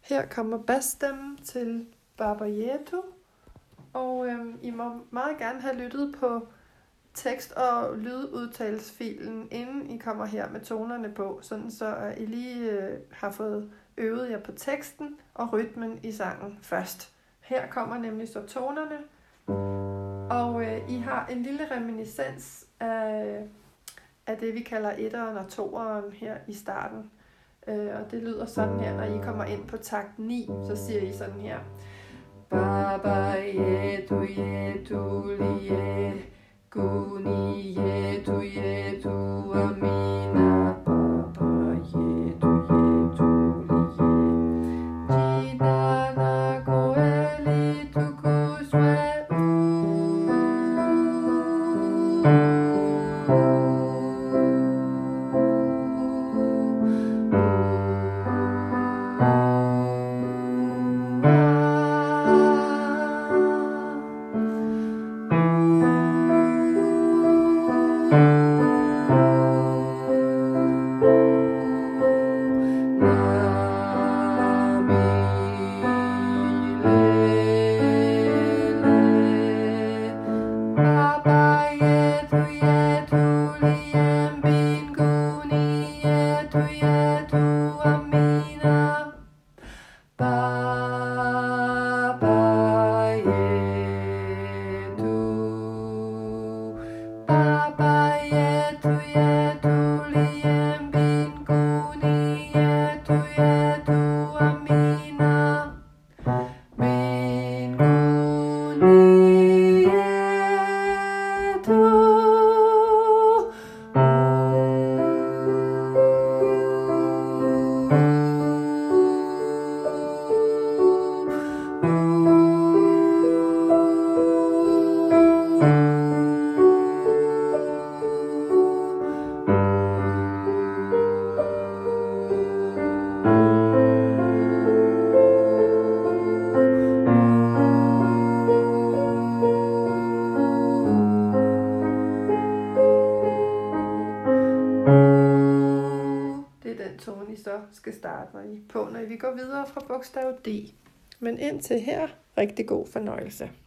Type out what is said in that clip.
Her kommer basstemmen til Baba Yetu, og I må meget gerne have lyttet på tekst- og lydudtalesfilen, inden I kommer her med tonerne på, sådan så I lige har fået øvet jer på teksten og rytmen i sangen først. Her kommer nemlig så tonerne, og I har en lille reminiscens af det, vi kalder etteren og toeren her i starten. Og det lyder sådan her, når I kommer ind på takt 9, så siger I sådan her. Baba yetu yetu liye, guni yetu yetu amina. Baba yetu yetu liye, jidana koeli tukuswe tone I så skal starte på, når vi går videre fra bogstav D. Men indtil her, rigtig god fornøjelse.